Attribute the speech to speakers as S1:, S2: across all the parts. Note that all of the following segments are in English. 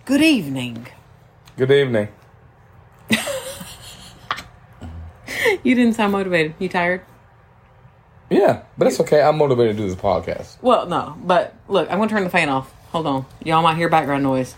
S1: Good evening.
S2: Good evening.
S1: You didn't sound motivated. You tired?
S2: Yeah, but it's okay. I'm motivated to do this podcast.
S1: Well, no. But look, I'm going to turn the fan off. Hold on. Y'all might hear background noise.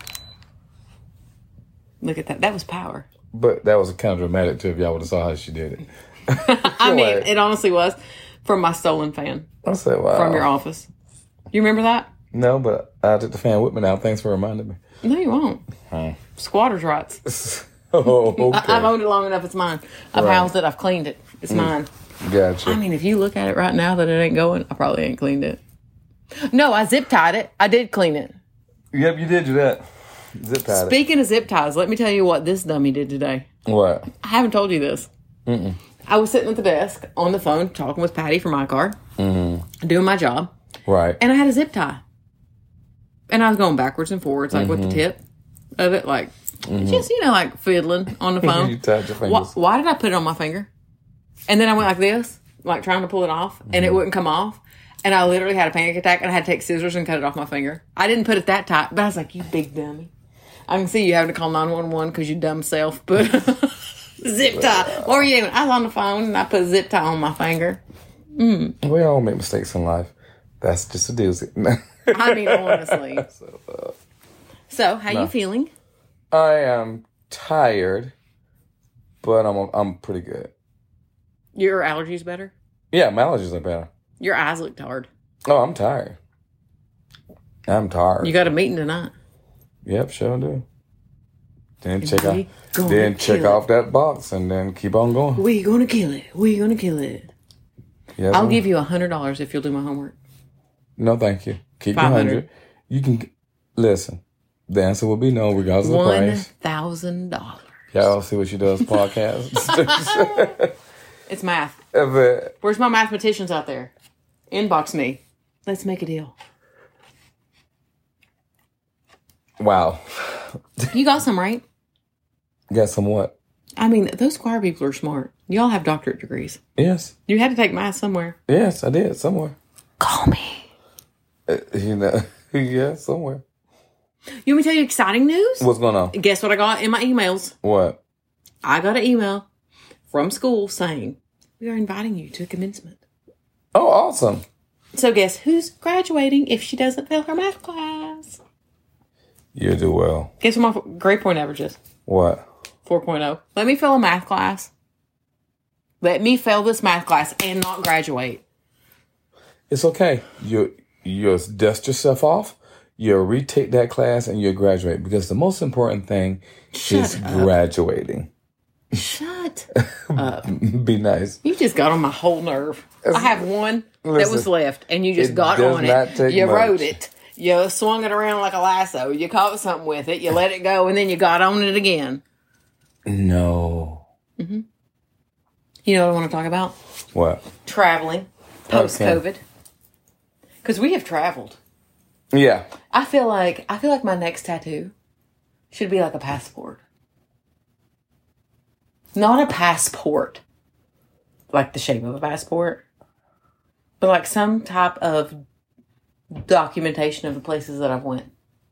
S1: Look at that. That was power.
S2: But that was kind of dramatic, too, if y'all would have saw how she did it.
S1: I mean, it honestly was from my stolen fan.
S2: I said, wow.
S1: From your office. You remember that?
S2: No, but I took the fan with me now. Thanks for reminding me.
S1: No, you won't. Squatter's rights.
S2: Oh, okay.
S1: I've owned it long enough. It's mine. I've housed it. I've cleaned it. It's mine.
S2: Gotcha.
S1: I mean, if you look at it right now that it ain't going, I probably ain't cleaned it. No, I zip tied it. I did clean it.
S2: Yep, you did do that. Zip tied it.
S1: Speaking of zip ties, let me tell you what this dummy did today.
S2: What?
S1: I haven't told you this. I was sitting at the desk on the phone talking with Patty from iCar, doing my job.
S2: Right.
S1: And I had a zip tie. And I was going backwards and forwards, like with the tip of it, like just, like fiddling on the phone.
S2: You tied your fingers.
S1: Why did I put it on my finger? And then I went like this, like trying to pull it off, and it wouldn't come off. And I literally had a panic attack, and I had to take scissors and cut it off my finger. I didn't put it that tight, but I was like, you big dummy. I can see you having to call 911 because you dumb self, but zip tie. What were you doing? I was on the phone, and I put a zip tie on my finger.
S2: We all make mistakes in life. That's just a doozy.
S1: I mean, honestly. So, how you feeling?
S2: I am tired, but I'm pretty good.
S1: Your allergies better?
S2: Yeah, my allergies are better.
S1: Your eyes look tired.
S2: Oh, I'm tired. I'm tired.
S1: You got a meeting tonight.
S2: Yep, sure do. Then
S1: We
S2: check off that box and then keep on going.
S1: We gonna kill it. We gonna kill it.
S2: Yes,
S1: I'll give you $100 if you'll do my homework.
S2: No, thank you. Keep your 100. You can listen. The answer will be no, regardless of the price.
S1: $1,000.
S2: Y'all see what she does podcast.
S1: It's math.
S2: But,
S1: Where's my mathematicians out there? Inbox me. Let's make a deal.
S2: wow.
S1: You got some, right?
S2: Got some what?
S1: I mean, those choir people are smart. Y'all have doctorate degrees.
S2: Yes.
S1: You had to take math somewhere.
S2: Yes, I did. Somewhere.
S1: Call me.
S2: Yeah, somewhere.
S1: You want me to tell you exciting news?
S2: What's going on?
S1: Guess what I got in my emails?
S2: What?
S1: I got an email from school saying, we are inviting you to a commencement.
S2: Oh, awesome.
S1: So guess who's graduating if she doesn't fail her math class?
S2: You do well.
S1: Guess what my grade point average is?
S2: What?
S1: 4.0. Let me fail a math class. Let me fail this math class and not graduate.
S2: It's okay. You dust yourself off. You retake that class and you graduate because the most important thing is graduating.
S1: Shut up.
S2: Be nice.
S1: You just got on my whole nerve. I have one that was left, and you just got
S2: does
S1: on
S2: not
S1: it.
S2: take
S1: You
S2: much.
S1: rode it. You swung it around like a lasso. You caught something with it. You let it go, and then you got on it again.
S2: No.
S1: You know what I want to talk about?
S2: What?
S1: Traveling post-COVID. Because we have traveled.
S2: Yeah.
S1: I feel like my next tattoo should be like a passport. Not a passport, like the shape of a passport, but like some type of documentation of the places that I've went.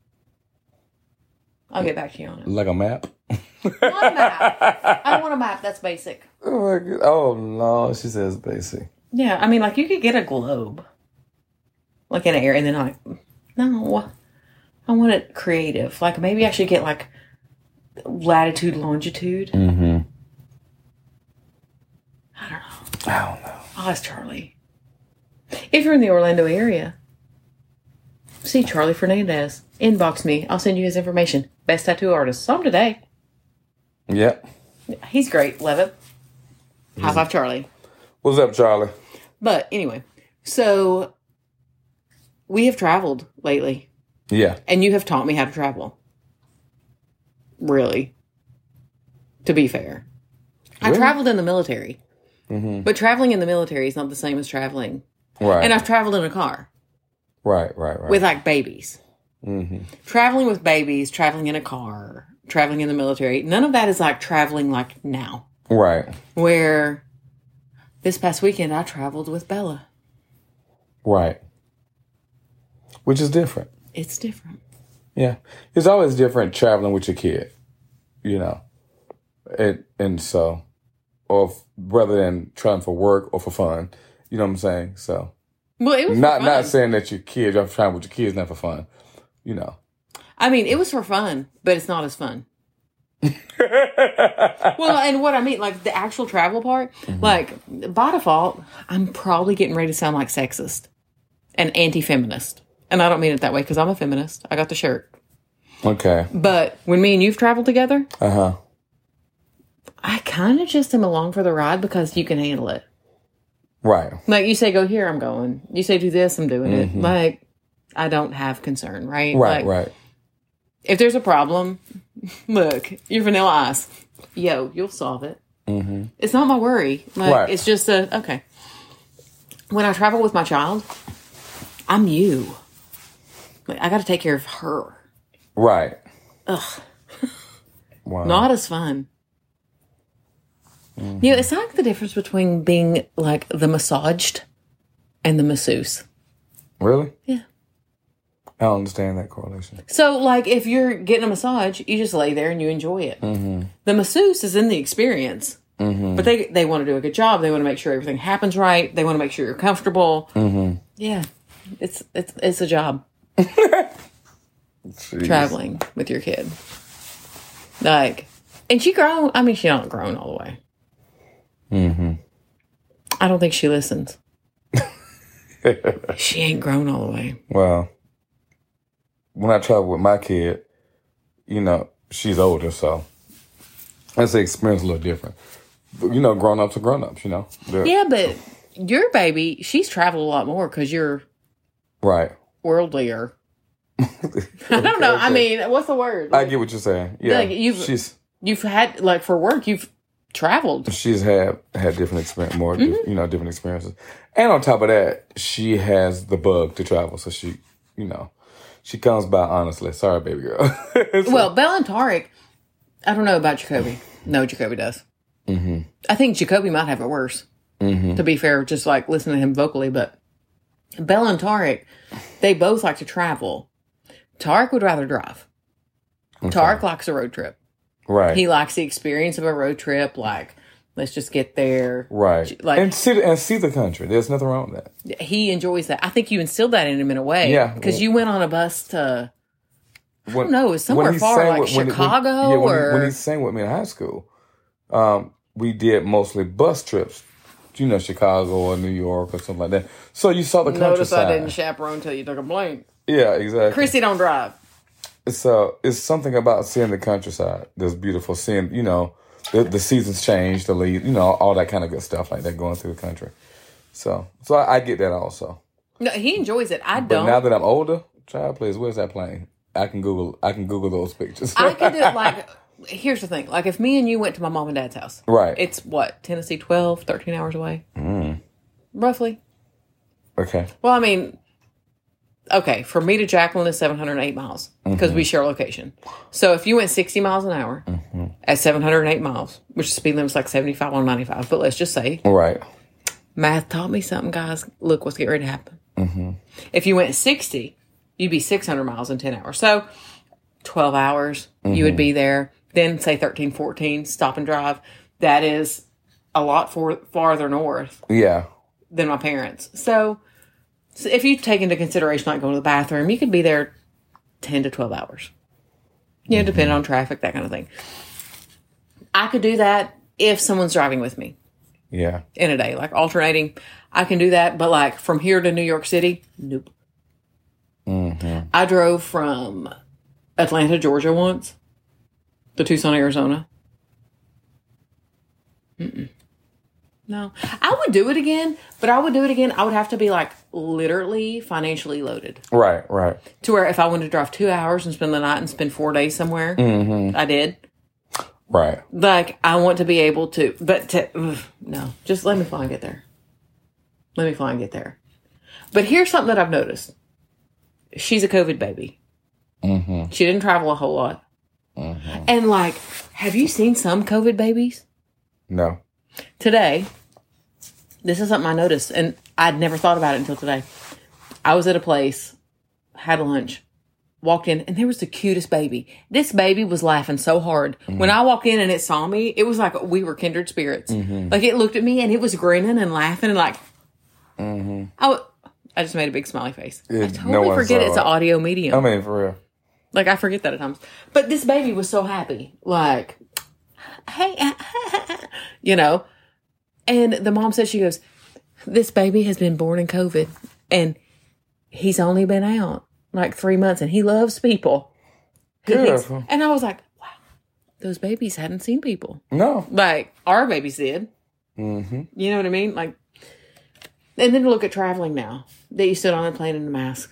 S1: I'll get back to you on it.
S2: Like a map?
S1: Not a map. I don't want a map. That's basic.
S2: Oh, my God. Oh, no. She says basic.
S1: Yeah, I mean, like you could get a globe, like in an area, and then like, no, I want it creative. Like maybe I should get like latitude, longitude. I don't know. I'll ask Charlie. If you're in the Orlando area, see Charlie Fernandez. Inbox me. I'll send you his information. Best tattoo artist. Saw him today.
S2: Yep.
S1: He's great. Love it. High five, Charlie.
S2: What's up, Charlie?
S1: But anyway, so we have traveled lately.
S2: Yeah.
S1: And you have taught me how to travel. Really. To be fair.
S2: Really?
S1: I traveled in the military. But traveling in the military is not the same as traveling.
S2: Right.
S1: And I've traveled in a car.
S2: Right.
S1: With like babies. Traveling with babies, traveling in a car, traveling in the military. None of that is like traveling like now.
S2: Right.
S1: Where this past weekend I traveled with Bella.
S2: Right. Which is different.
S1: It's different.
S2: Yeah. It's always different traveling with your kid, you know. And so, rather than traveling for work or for fun, you know what I'm saying? So,
S1: well, it was
S2: not saying that your kids, you're traveling with your kids, not for fun, you know.
S1: I mean, it was for fun, but it's not as fun. Well, and what I mean, like the actual travel part, like by default, I'm probably getting ready to sound like sexist and anti-feminist. And I don't mean it that way because I'm a feminist. I got the shirt.
S2: Okay.
S1: But when me and you've traveled together,
S2: Uh-huh.
S1: I kind of just am along for the ride because you can handle it.
S2: Right.
S1: Like you say, go here, I'm going. You say, do this, I'm doing it. Like, I don't have concern, right?
S2: Right,
S1: like,
S2: right.
S1: If there's a problem, look, you're Vanilla Ice. Yo, you'll solve it. Mm-hmm. It's not my worry. Like,
S2: right.
S1: It's just okay. When I travel with my child, I'm you. Like, I got to take care of her.
S2: Right.
S1: Ugh.
S2: Wow.
S1: Not as fun. You know, it's like the difference between being like the massaged and the masseuse.
S2: Really?
S1: Yeah.
S2: I don't understand that correlation.
S1: So, like, if you're getting a massage, you just lay there and you enjoy it. Mm-hmm. The masseuse is in the experience. Mm-hmm. But they want to do a good job. They want to make sure everything happens right. They want to make sure you're comfortable. Mm-hmm. Yeah. It's a job. Traveling with your kid. Like, and she grown. I mean, she not grown all the way. Mm-hmm. I don't think she listens. She ain't grown all the way.
S2: Well, when I travel with my kid, you know, she's older, so that's the experience a little different. But, you know, grown-ups are grown-ups, you know.
S1: Yeah, but your baby, she's traveled a lot more because you're
S2: right.
S1: Worldlier. I don't know. Okay. I mean, what's the word?
S2: I get what you're saying. Yeah,
S1: like you've had, like, for work, you've traveled.
S2: She's had different experience, more you know, different experiences, and on top of that, she has the bug to travel. So she, you know, she comes by honestly. Sorry, baby girl. So,
S1: well, Belle and Tarek, I don't know about Jacoby. No, Jacoby does. Mm-hmm. I think Jacoby might have it worse. Mm-hmm. To be fair, just like listening to him vocally, but Belle and Tarek, they both like to travel. Tarek would rather drive. Okay. Tarek likes a road trip.
S2: Right.
S1: He likes the experience of a road trip. Like, let's just get there.
S2: Right. Like, and see the country. There's nothing wrong with that.
S1: He enjoys that. I think you instilled that in him in a way.
S2: Yeah.
S1: Because you went on a bus to, I don't know, somewhere far, like Chicago
S2: when he sang with me in high school, we did mostly bus trips. You know, Chicago or New York or something like that. So you saw the countryside.
S1: Notice I didn't chaperone till you took a blank.
S2: Yeah, exactly.
S1: Chrissy don't drive.
S2: So it's something about seeing the countryside that's beautiful. Seeing, you know, the seasons change, the leaves, you know, all that kind of good stuff like that going through the country. So I get that also.
S1: No, he enjoys it. I don't.
S2: But now that I'm older, child, please, where's that plane? I can Google those pictures.
S1: I can do it like. Here's the thing. Like, if me and you went to my mom and dad's house.
S2: Right.
S1: It's what? Tennessee, 12, 13 hours away? Roughly. Okay. Well, I mean, okay, for me to Jacqueline is 708 miles because we share location. So if you went 60 miles an hour at 708 miles, which the speed limit's like 75 on 95, but let's just say. Right. Math taught me something, guys. Look what's getting ready to happen. Mm-hmm. If you went 60, you'd be 600 miles in 10 hours. So 12 hours, you would be there. Then say 13, 14, stop and drive. That is a lot farther north. Yeah. Than my parents. So if you take into consideration like going to the bathroom, you could be there 10 to 12 hours. You know, depending on traffic, that kind of thing. I could do that if someone's driving with me. Yeah. In a day, like alternating. I can do that. But like from here to New York City, nope. Mm-hmm. I drove from Atlanta, Georgia once. To Tucson, Arizona. No. I would do it again, but I would have to be like literally financially loaded. Right, right. To where if I wanted to drive 2 hours and spend the night and spend 4 days somewhere, I did. Right. Like, I want to be able to, no, just let me fly and get there. But here's something that I've noticed. She's a COVID baby. Mm-hmm. She didn't travel a whole lot. Mm-hmm. And like, have you seen some COVID babies? No. Today, this is something I noticed, and I'd never thought about it until today. I was at a place, had lunch, walked in, and there was the cutest baby. This baby was laughing so hard. When I walked in and it saw me, it was like we were kindred spirits. Like, it looked at me, and it was grinning and laughing, and like, I just made a big smiley face. I totally forget it's an audio medium.
S2: I mean, for real.
S1: Like, I forget that at times. But this baby was so happy. Like, hey, you know. And the mom said, she goes, this baby has been born in COVID, and he's only been out like 3 months, and he loves people. And I was like, wow, those babies hadn't seen people.
S2: No.
S1: Like, our babies did.
S2: Mm-hmm.
S1: You know what I mean? Like, and then look at traveling now. That you stood on a plane in a mask.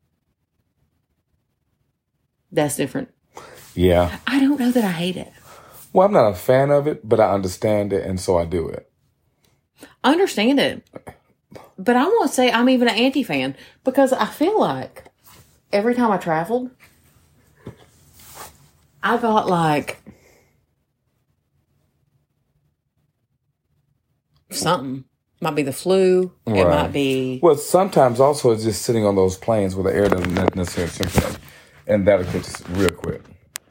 S1: That's different.
S2: Yeah.
S1: I don't know that I hate it.
S2: Well, I'm not a fan of it, but I understand it, and so I do it.
S1: I understand it. But I won't say I'm even an anti-fan, because I feel like every time I traveled, I got like something. Might be the flu. It might be...
S2: Well, sometimes also it's just sitting on those planes where the air doesn't necessarily circulate. And that'll catch us real quick.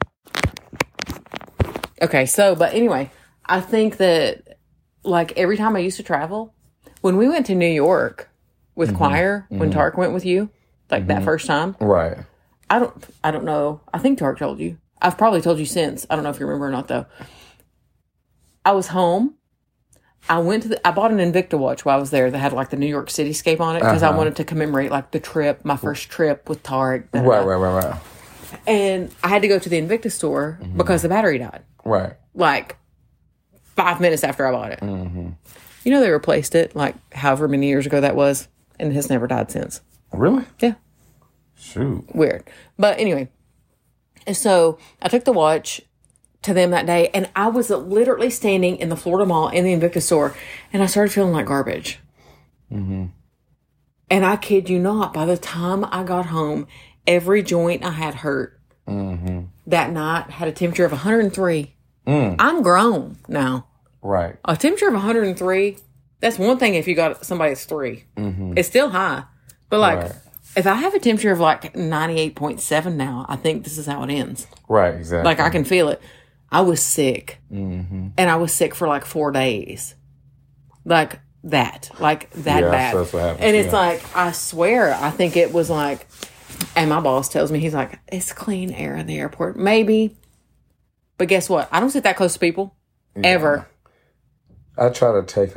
S1: Okay, so, but anyway, I think that, like, every time I used to travel, when we went to New York with choir, when Tark went with you, like that first time.
S2: Right.
S1: I don't know. I think Tark told you. I've probably told you since. I don't know if you remember or not, though. I was home. I bought an Invicta watch while I was there that had like the New York cityscape on it, because I wanted to commemorate like the trip, my first trip with Tarek.
S2: Right.
S1: And I had to go to the Invicta store because the battery died.
S2: Right.
S1: Like 5 minutes after I bought it. You know, they replaced it like however many years ago that was, and it has never died since.
S2: Really?
S1: Yeah.
S2: Shoot.
S1: Weird. But anyway, so I took the watch to them that day, and I was literally standing in the Florida Mall in the Invicta store, and I started feeling like garbage. And I kid you not, by the time I got home, every joint I had hurt that night had a temperature of 103. I'm grown now.
S2: Right.
S1: A temperature of 103, that's one thing if you got somebody that's 3. It's still high. But like, if I have a temperature of like 98.7 now, I think this is how it ends.
S2: Right, exactly.
S1: Like, I can feel it. I was sick. And I was sick for like 4 days. Like that bad.
S2: That's what happens.
S1: And it's like, I swear, I think it was like, and my boss tells me, he's like, it's clean air in the airport. Maybe. But guess what? I don't sit that close to people. Ever.
S2: I try to take,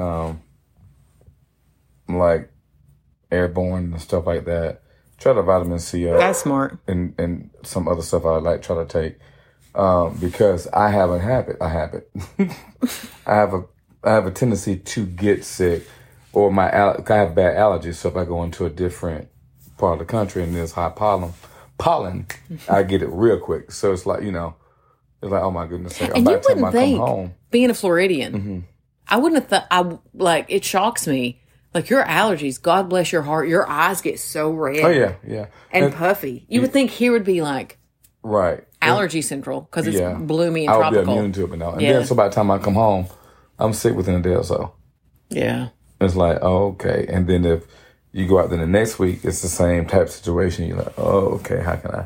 S2: like, airborne and stuff like that. Try to vitamin C up.
S1: That's smart.
S2: And some other stuff I like try to take. Because I have a habit. I have a tendency to get sick, or I have bad allergies. So if I go into a different part of the country and there's high pollen, I get it real quick. So it's like, it's like, oh my goodness,
S1: and you wouldn't think, being a Floridian, I wouldn't have thought. It shocks me. Like, your allergies, God bless your heart, your eyes get so red.
S2: Oh yeah.
S1: And puffy. You would think here would be like,
S2: right,
S1: allergy central, because it's bloomy and tropical.
S2: I would be immune to it, but no. And then so by the time I come home, I'm sick within a day or so.
S1: Yeah.
S2: It's like, oh, okay. And then if you go out there the next week, it's the same type of situation. You're like, oh, okay, how can I,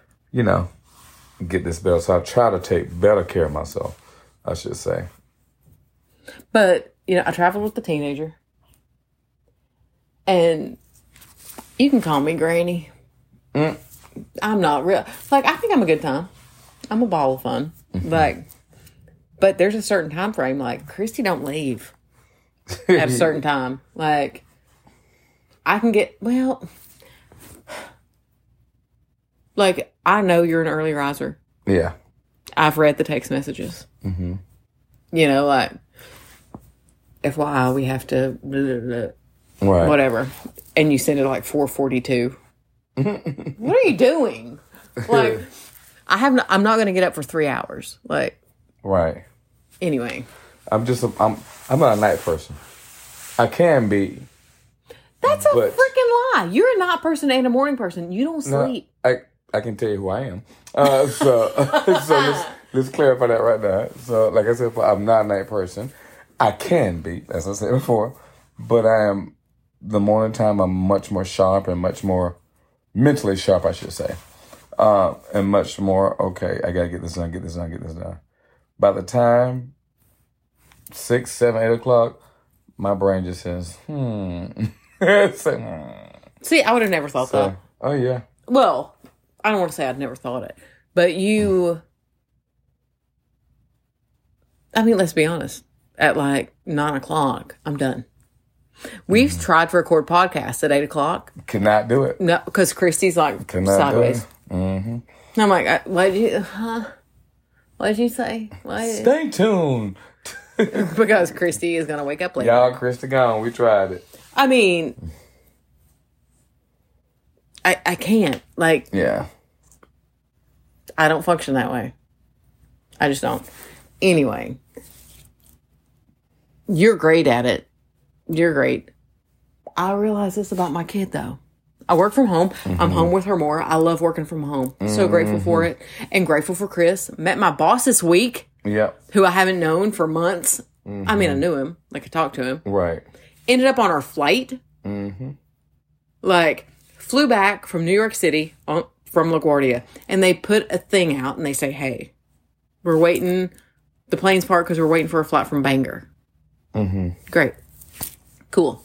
S2: get this better? So I try to take better care of myself, I should say.
S1: But, I traveled with a teenager. And you can call me Granny. I'm not real. Like, I think I'm a good time. I'm a ball of fun. Like, but there's a certain time frame. Like, Christy don't leave at a certain time. Like, I can get, like, I know you're an early riser.
S2: Yeah.
S1: I've read the text messages. Like, FYI, we have to blah, blah, blah.
S2: Right.
S1: Whatever. And you send it at like 4:42. What are you doing? Like, I'm not going to get up for 3 hours. Like,
S2: right.
S1: Anyway.
S2: I'm not a night person. I can be.
S1: That's a freaking lie. You're a night person and a morning person. You don't sleep.
S2: No, I can tell you who I am. So let's clarify that right now. So, like I said, I'm not a night person. I can be, as I said before, but I am. The morning time, I'm much more sharp and much more mentally sharp, I should say. And much more, okay, I got to get this done, get this done, get this done. By the time 6, 7, 8 o'clock, my brain just says,
S1: See, I would have never thought that.
S2: Oh, yeah.
S1: Well, I don't want to say I'd never thought it. But let's be honest. At like 9 o'clock, I'm done. We've tried to record podcasts at 8 o'clock.
S2: Cannot do it.
S1: No, because Christy's like sideways.
S2: Mm-hmm.
S1: I'm like, what did you say?
S2: Stay tuned.
S1: Because Christy is going to wake up later.
S2: Y'all, Christy gone. We tried it.
S1: I mean, I can't. Like,
S2: yeah.
S1: I don't function that way. I just don't. Anyway, you're great at it. You're great. I realize this about my kid, though. I work from home. Mm-hmm. I'm home with her more. I love working from home. So grateful for it. And grateful for Chris. Met my boss this week.
S2: Yep.
S1: Who I haven't known for months. I mean, I knew him. Like, I talked to him.
S2: Right.
S1: Ended up on our flight. Like, flew back from New York City from LaGuardia. And they put a thing out and they say, hey, we're waiting. The plane's parked because we're waiting for a flight from Bangor. Great. Cool.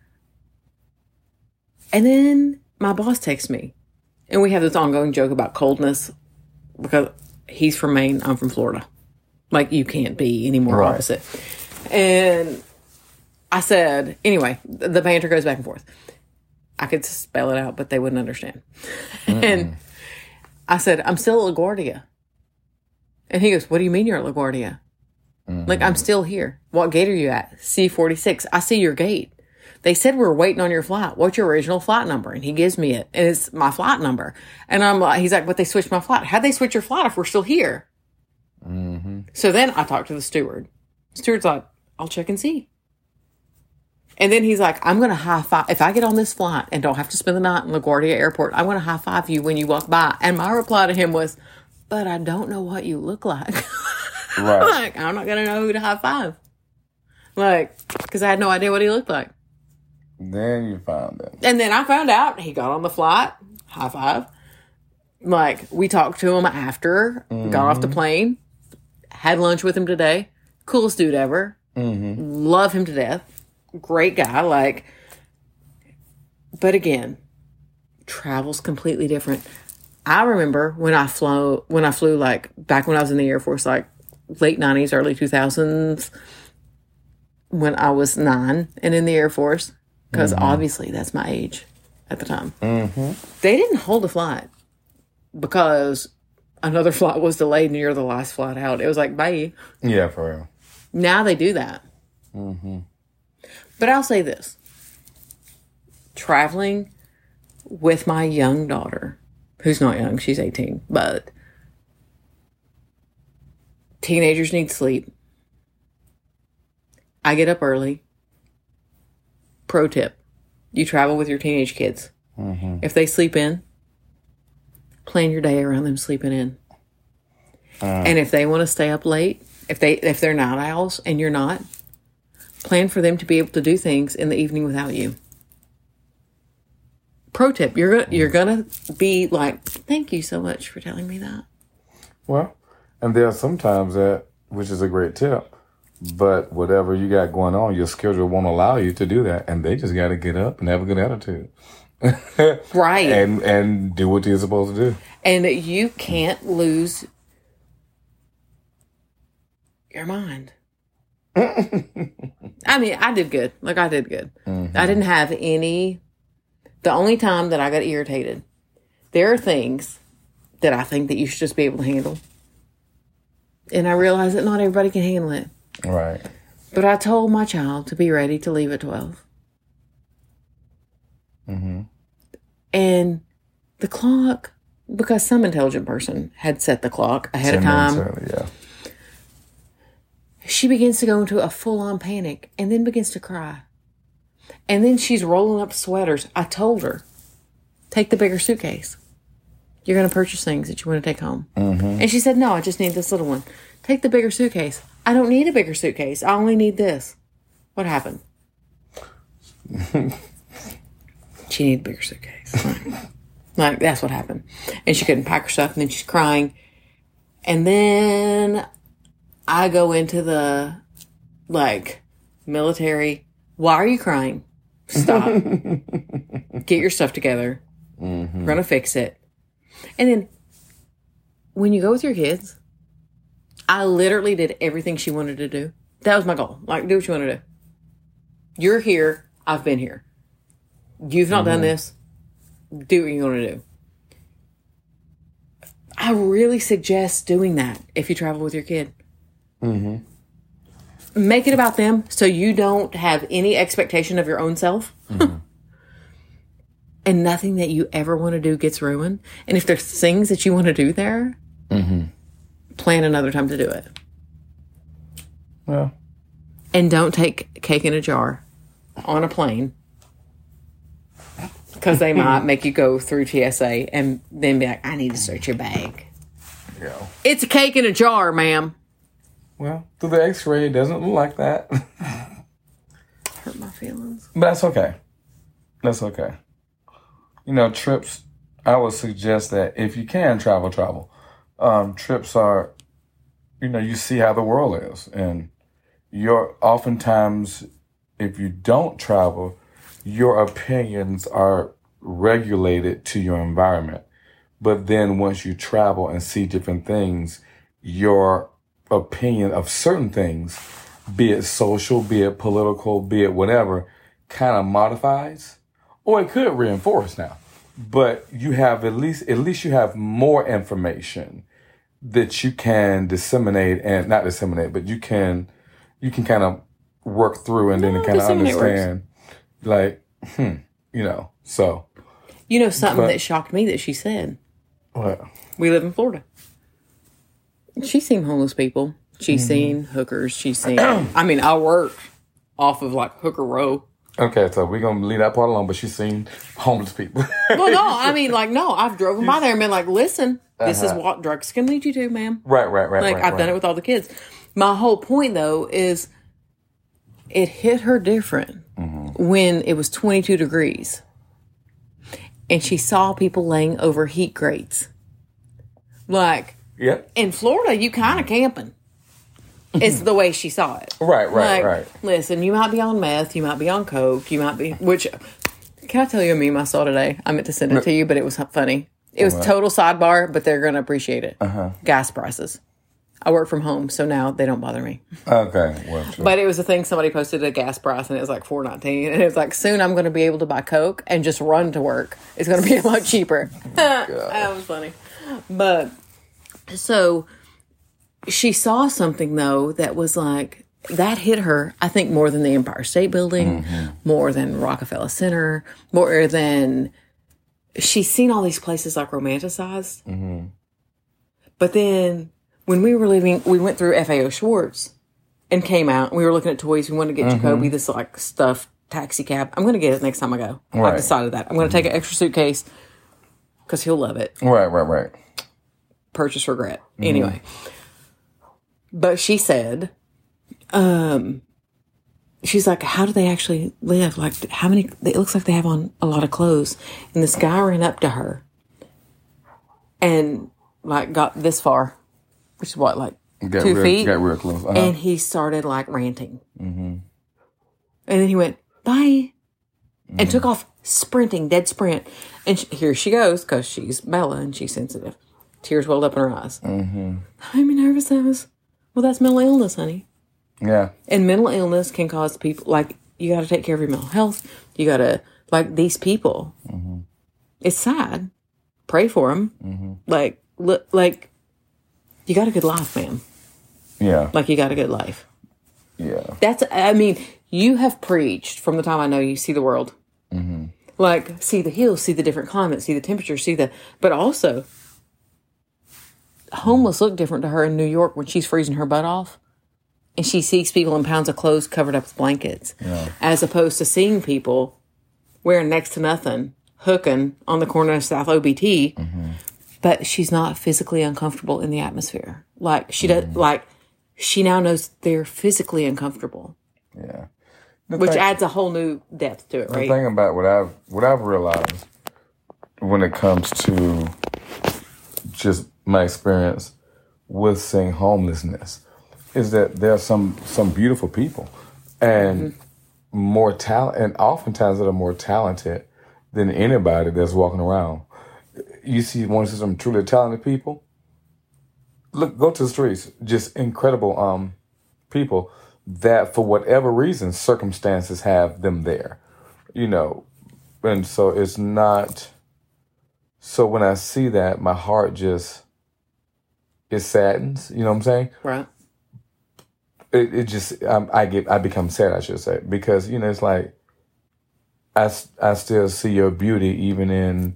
S1: And then my boss texts me. And we have this ongoing joke about coldness. Because he's from Maine. I'm from Florida. Like, you can't be any more opposite. And I said, anyway, the banter goes back and forth. I could spell it out, but they wouldn't understand. And I said, I'm still at LaGuardia. And he goes, what do you mean you're at LaGuardia? Like, I'm still here. What gate are you at? C46. I see your gate. They said we were waiting on your flight. What's your original flight number? And he gives me it. And it's my flight number. And I'm like, he's like, but they switched my flight. How'd they switch your flight if we're still here? So then I talked to the steward. The steward's like, I'll check and see. And then he's like, I'm going to high five. If I get on this flight and don't have to spend the night in LaGuardia Airport, I'm going to high five you when you walk by. And my reply to him was, but I don't know what you look like.
S2: Right.
S1: Like, I'm not going to know who to high five. Like, because I had no idea what he looked like.
S2: Then you found it.
S1: And then I found out he got on the flight. High five. Like, we talked to him after, got off the plane, had lunch with him today. Coolest dude ever. Love him to death. Great guy. Like, but again, travel's completely different. I remember when I flew like back when I was in the Air Force, like late 90s, early 2000s, when I was 9 and in the Air Force, because obviously that's my age at the time. They didn't hold a flight because another flight was delayed and you're the last flight out. It was like, bye.
S2: Yeah, for real.
S1: Now they do that. But I'll say this. Traveling with my young daughter, who's not young, she's 18, but teenagers need sleep. I get up early. Pro tip. You travel with your teenage kids. If they sleep in, plan your day around them sleeping in. And if they want to stay up late, if they're night owls and you're not, plan for them to be able to do things in the evening without you. Pro tip, you're gonna be like, thank you so much for telling me that.
S2: Well, and there are sometimes that, which is a great tip, but whatever you got going on, your schedule won't allow you to do that, and they just got to get up and have a good attitude.
S1: Right.
S2: And do what you're supposed to do.
S1: And you can't lose your mind. I mean, I did good. Like, I did good. I didn't have any... The only time that I got irritated, there are things that I think that you should just be able to handle. And I realize that not everybody can handle it.
S2: Right.
S1: But I told my child to be ready to leave at 12. And the clock, because some intelligent person had set the clock ahead of time.
S2: Yeah.
S1: She begins to go into a full-on panic and then begins to cry. And then she's rolling up sweaters. I told her, take the bigger suitcase. You're going to purchase things that you want to take home. And she said, no, I just need this little one. Take the bigger suitcase. I don't need a bigger suitcase. I only need this. What happened? She needed a bigger suitcase. Like, that's what happened. And she couldn't pack her stuff, and then she's crying. And then I go into the, like, military. Why are you crying? Stop. Get your stuff together. We're going to fix it. And then when you go with your kids, I literally did everything she wanted to do. That was my goal. Like, do what you want to do. You're here. I've been here. You've not done this. Do what you want to do. I really suggest doing that if you travel with your kid. Make it about them so you don't have any expectation of your own self. And nothing that you ever want to do gets ruined. And if there's things that you want to do there, plan another time to do it.
S2: Well.
S1: And don't take cake in a jar on a plane. Because they might make you go through TSA and then be like, I need to search your bag.
S2: Yeah.
S1: It's a cake in a jar, ma'am.
S2: Well, through the x-ray, it doesn't look like that.
S1: Hurt my feelings.
S2: But that's okay. That's okay. You know, trips, I would suggest that if you can travel. Trips are, you know, you see how the world is. And oftentimes, if you don't travel, your opinions are regulated to your environment. But then once you travel and see different things, your opinion of certain things, be it social, be it political, be it whatever, kind of modifies, or it could reinforce now. But you have at least you have more information that you can disseminate, and not disseminate, but you can kind of work through and then kind of understand. Like, you know, so.
S1: You know something that shocked me that she said?
S2: What?
S1: We live in Florida. She's seen homeless people. She's seen hookers. She's seen, I worked off of like Hooker Row.
S2: Okay, so we're going to leave that part alone, but she's seen homeless people.
S1: Well, no, I've driven by there and been like, listen, this is what drugs can lead you to, ma'am.
S2: Right.
S1: Like, I've done it with all the kids. My whole point, though, is it hit her different when it was 22 degrees and she saw people laying over heat grates. Like, in Florida, you kind of camping. It's the way she saw it.
S2: Right.
S1: Listen, you might be on meth, you might be on coke, you might be, which, can I tell you a meme I saw today? I meant to send it to you, but it was funny. It was total sidebar, but they're going to appreciate it. Gas prices. I work from home, so now they don't bother me.
S2: Okay. Well, sure.
S1: But it was a thing, somebody posted a gas price, and it was like $4.19. And it was like, soon I'm going to be able to buy Coke and just run to work. It's going to be a lot cheaper. That was funny. But, so, she saw something, though, that was like, that hit her, I think, more than the Empire State Building, more than Rockefeller Center, more than, she's seen all these places like romanticized. But then, when we were leaving, we went through FAO Schwartz and came out. And we were looking at toys. We wanted to get Jacoby this like stuffed taxi cab. I'm going to get it next time I go. I've decided that. I'm going to take an extra suitcase because he'll love it.
S2: Right.
S1: Purchase regret. Anyway. But she said, she's like, how do they actually live? Like, how many, it looks like they have on a lot of clothes. And this guy ran up to her and like got this far. Which is what, like 2 feet?
S2: Got real close.
S1: And he started like ranting. And then he went, bye. And took off sprinting, dead sprint. And here she goes, because she's Bella and she's sensitive. Tears welled up in her eyes. That made me nervous. Well, that's mental illness, honey.
S2: Yeah.
S1: And mental illness can cause people, like, you got to take care of your mental health. You got to, like, these people. It's sad. Pray for them. Like, you got a good life, ma'am.
S2: Yeah.
S1: Like, you got a good life.
S2: Yeah.
S1: You have preached from the time I know you, see the world. Like, see the hills, see the different climates, see the temperature, but also, homeless look different to her in New York when she's freezing her butt off. And she sees people in pounds of clothes covered up with blankets. As opposed to seeing people wearing next to nothing, hooking on the corner of South OBT. But she's not physically uncomfortable in the atmosphere. Like, she does, like, she now knows they're physically uncomfortable.
S2: Yeah.
S1: Which adds a whole new depth to it, right?
S2: The thing about what I've realized when it comes to just my experience with seeing homelessness is that there are some beautiful people and more talent, and oftentimes that are more talented than anybody that's walking around. You want to see some truly talented people? Go to the streets. Just incredible people that for whatever reason, circumstances have them there, and so it's not, so when I see that, my heart just, it saddens, you know what I'm saying?
S1: Right.
S2: It just, I become sad, I should say, because, it's like, I still see your beauty even in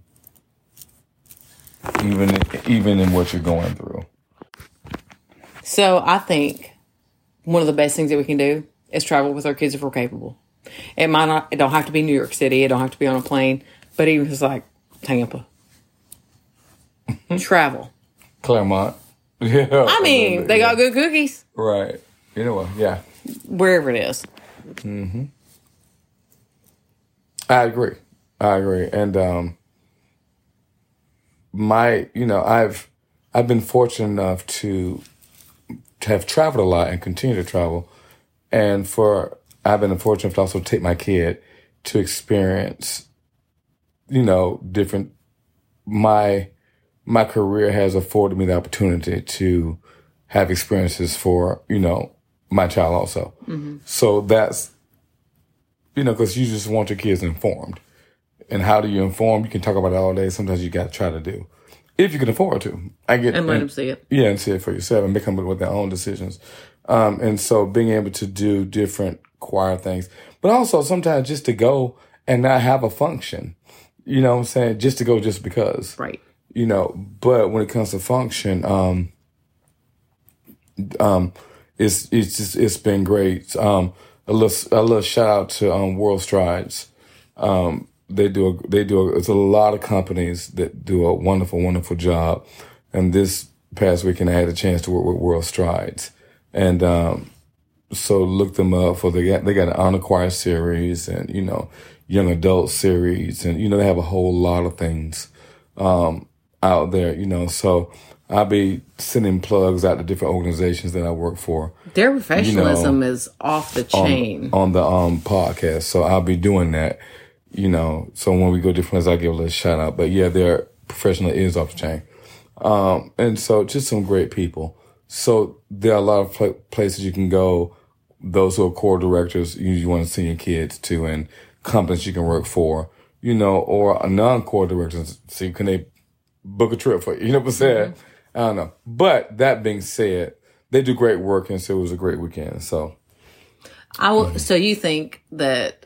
S2: what you're going through.
S1: So I think one of the best things that we can do is travel with our kids if we're capable. It don't have to be New York City. It don't have to be on a plane. But even if it's like Tampa. Travel.
S2: Claremont. Yeah.
S1: I mean, they got good cookies.
S2: Right. You know what? Yeah.
S1: Wherever it is.
S2: Mm-hmm. I agree. And I've been fortunate enough to have traveled a lot and continue to travel. And I've been fortunate to also take my kid to experience, different, my career has afforded me the opportunity to have experiences for, my child also. Mm-hmm. So that's, because you just want your kids informed. And how do you inform? You can talk about it all day. Sometimes you got to try to do. If you can afford to. And let
S1: them see it.
S2: Yeah, and see it for yourself and become with their own decisions. And so being able to do different choir things, but also sometimes just to go and not have a function, you know what I'm saying? Just to go just because.
S1: Right.
S2: But when it comes to function, it's been great. A little shout out to World Strides. It's a lot of companies that do a wonderful, wonderful job. And this past weekend I had a chance to work with World Strides. And so look them up they got an honor choir series and, young adult series. And, they have a whole lot of things out there, so I'll be sending plugs out to different organizations that I work for.
S1: Their professionalism is off the chain.
S2: On the podcast. So I'll be doing that, so when we go different places, I'll give a little shout out. But yeah, their professional is off the chain. And so just some great people. So there are a lot of places you can go. Those who are core directors, you want to send your kids to, and companies you can work for, or a non-core directors. See, can they book a trip for you? You know what I'm saying? Mm-hmm. I don't know. But that being said, they do great work, and so it was a great weekend. So,
S1: So you think that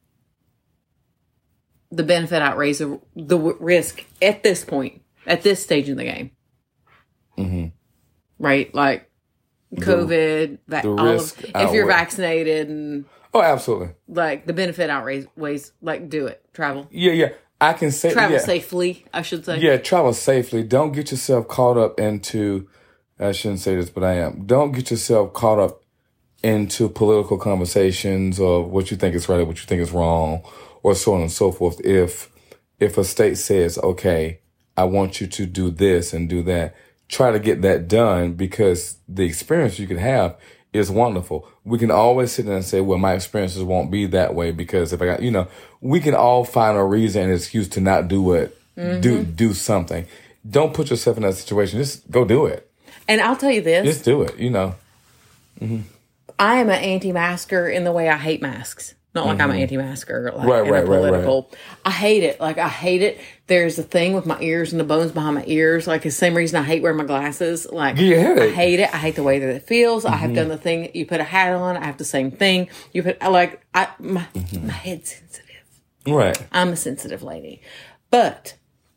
S1: the benefit outweighs the risk at this point, at this stage in the game?
S2: Mm-hmm.
S1: Right, like COVID, if you're vaccinated, and
S2: absolutely,
S1: like the benefit outweighs, like do it, travel.
S2: Yeah. I can say
S1: travel safely, I should say.
S2: Yeah, travel safely. Don't get yourself caught up into, I shouldn't say this, but I am. Don't get yourself caught up into political conversations or what you think is right or what you think is wrong or so on and so forth. If a state says, okay, I want you to do this and do that, try to get that done because the experience you can have is wonderful. We can always sit there and say, well, my experiences won't be that way because if I got, we can all find a reason and excuse to not do it, do something. Don't put yourself in that situation. Just go do it.
S1: And I'll tell you this.
S2: Just do it, Mm-hmm.
S1: I am an anti-masker in the way I hate masks. Not like I'm an anti-masker, like
S2: right,
S1: political.
S2: Right.
S1: I hate it. Like, I hate it. There's a thing with my ears and the bones behind my ears. Like, the same reason I hate wearing my glasses. Like, I hate it. I hate the way that it feels. I have done the thing. You put a hat on. I have the same thing. My head's sensitive.
S2: Right.
S1: I'm a sensitive lady. But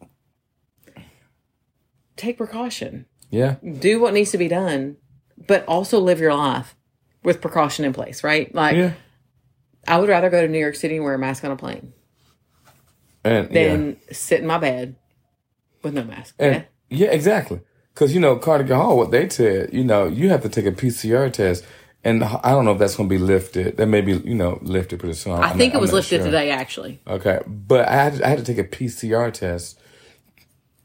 S1: take precaution.
S2: Yeah.
S1: Do what needs to be done, but also live your life with precaution in place, right? Like, I would rather go to New York City and wear a mask on a plane than sit in my bed with no mask.
S2: And, yeah, exactly. Because, Carnegie Hall, what they said, you have to take a PCR test. And I don't know if that's going to be lifted. That may be, lifted pretty soon.
S1: I think it was lifted today, actually.
S2: Okay. But I had to take a PCR test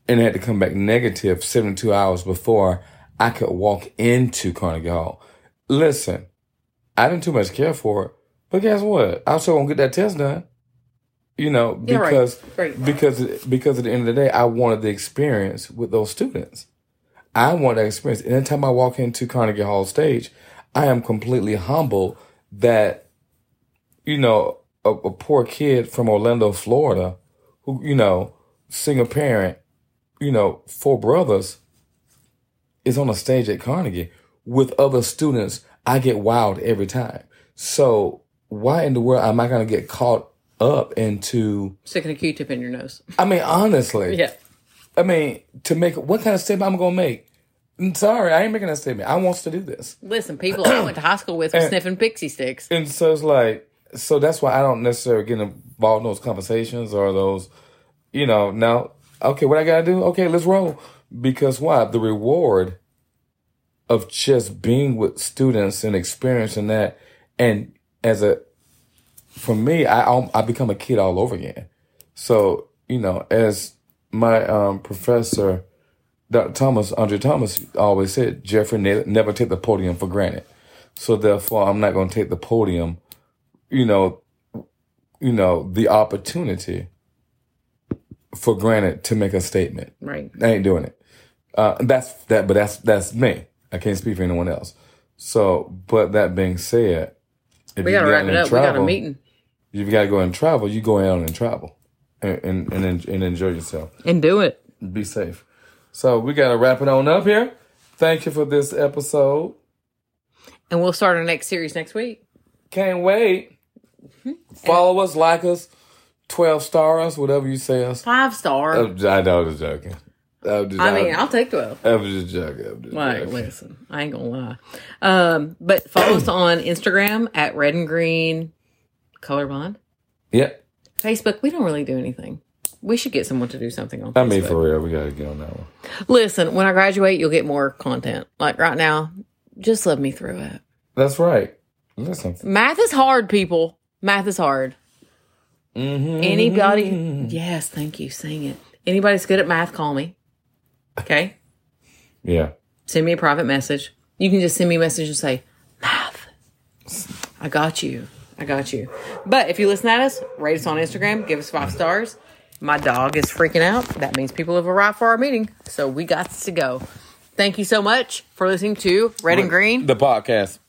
S2: and had to come back negative 72 hours before I could walk into Carnegie Hall. Listen, I didn't too much care for it, but guess what? I still won't get that test done. You know, because because at the end of the day, I wanted the experience with those students. I want that experience. And anytime I walk into Carnegie Hall stage, I am completely humbled that, you know, a poor kid from Orlando, Florida, who, you know, single parent, you know, 4 brothers, is on a stage at Carnegie with other students. I get wild every time. So why in the world am I going to get caught up into
S1: sticking a Q-tip in your nose?
S2: I mean, honestly.
S1: Yeah.
S2: I mean, to make what kind of statement I'm going to make? I'm sorry, I ain't making that statement. I wants to do this.
S1: Listen, people I went to high school with were sniffing pixie sticks.
S2: And so it's like, so that's why I don't necessarily get involved in those conversations or those, you know, now, okay, what I got to do? Okay, let's roll. Because why? The reward of just being with students and experiencing that. And for me, I become a kid all over again. So, you know, as my professor, Dr. Thomas, Andre Thomas, always said, Jeffrey, never take the podium for granted. So therefore, I'm not going to take the podium, you know, the opportunity for granted to make a statement.
S1: Right.
S2: I ain't doing it. But that's me. I can't speak for anyone else. So, but that being said, if
S1: we got to wrap it up. We got a meeting.
S2: If you got to go and travel, you go out and travel and enjoy yourself.
S1: And do it.
S2: Be safe. So we got to wrap it on up here. Thank you for this episode.
S1: And we'll start our next series next week.
S2: Can't wait. Follow us, like us, 12 stars, whatever you say us.
S1: 5 star.
S2: I know, I was joking.
S1: I'll take 12.
S2: I was just joking.
S1: Listen, I ain't gonna lie. But follow us on Instagram at Red and Green Colorbond.
S2: Yep.
S1: Facebook, we don't really do anything. We should get someone to do something on Facebook.
S2: I mean, for real, we got to get on that one.
S1: Listen, when I graduate, you'll get more content. Like right now, just let me through it.
S2: That's right. Listen.
S1: Math is hard, people. Math is hard.
S2: Mm-hmm.
S1: Anybody? Yes, thank you. Sing it. Anybody's good at math, call me. Okay?
S2: Yeah.
S1: Send me a private message. You can just send me a message and say, math. I got you. But if you listen at us, rate us on Instagram. Give us 5 stars. My dog is freaking out. That means people have arrived for our meeting. So we got to go. Thank you so much for listening to Red and Green,
S2: the podcast.